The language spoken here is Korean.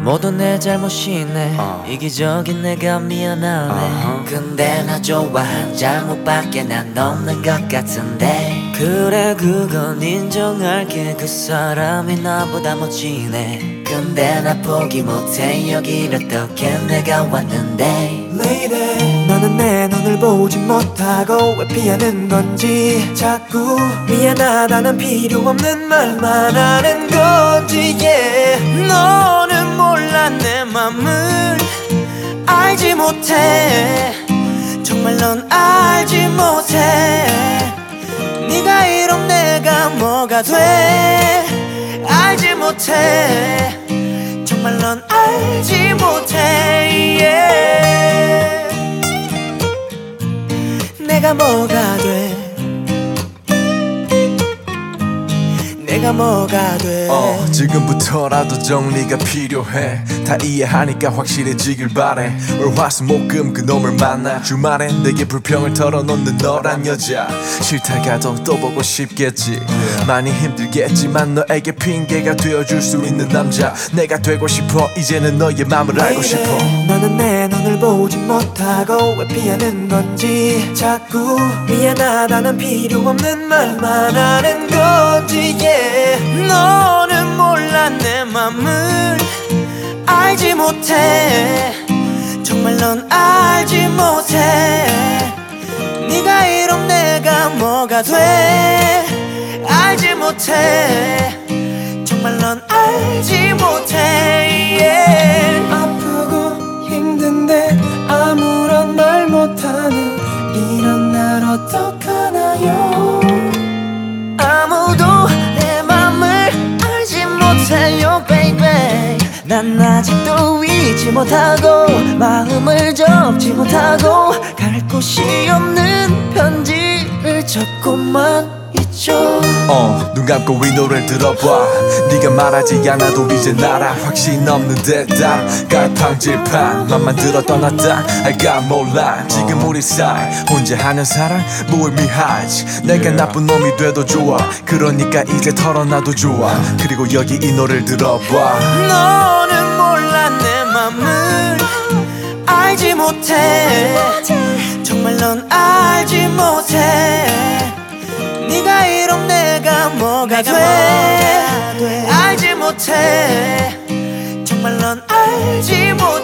모두 내 잘못이네. 이기적인 내가 미안하네. 근데 나 좋아한 잘못밖에 난 없는 것 같은데. 그래 그건 인정할게. 그 사람이 나보다 멋지네. 근데 나 포기 못해. 여길 어떻게 내가 왔는데. Lady, 너는 내 눈을 보지 못하고 왜 피하는 건지. 자꾸 미안하다는 필요 없는 말만 하는 건지. Yeah. 너는 몰라 내 맘을 알지 못해. 정말 넌 알지 못해. 네가 이런 내가 뭐가 돼. 알지 못해. 정말 넌 알지 못해. Yeah. 내가 뭐가 돼. 내가 뭐가 돼. 지금부터라도 정리가 필요해. 다 이해하니까 확실해지길 바래. 월화수목금 그놈을 만나. 주말엔 내게 불평을 털어놓는 너란 여자. 싫다가도 또 보고 싶겠지. 많이 힘들겠지만 너에게 핑계가 되어줄 수 있는 남자. 내가 되고 싶어. 이제는 너의 맘을 알고 싶어. 너는 내 눈을 보지 못하고 왜 피하는 건지. 자꾸 미안하다는 필요 없는 말만 하는 건지. Yeah. 너는 몰라 내 맘을 알지 못해. 정말 넌 알지 못해. 네가 이런 내가 뭐가 돼. 알지 못해. 정말 넌 알지 못해. Yeah. 아프고 힘든데 아무런 말 못하는 이런 날 어떡하나요. 아무도 내 맘을 알지 못해요 baby. 난 아직도 잊지 못하고 마음을 접지 못하고 갈 곳이 없는 편지를 적고만 있죠. 눈 감고 이 노래를 들어봐. 네가 말하지 않아도 이제 나라 확신 없는 대답. 갈팡질팡 맘만 들어 떠났다. 알까 몰라 지금 우리 사이 혼자 하는 사랑 무의미하지. 내가 나쁜 놈이 돼도 좋아. 그러니까 이제 털어놔도 좋아. 그리고 여기 이 노래를 들어봐. 너는 몰라 내 맘을 알지 못해. 정말 넌 알지 못해. 네가 이런 내가 뭐가 돼. 알지 못해. 정말 넌 알지 못해.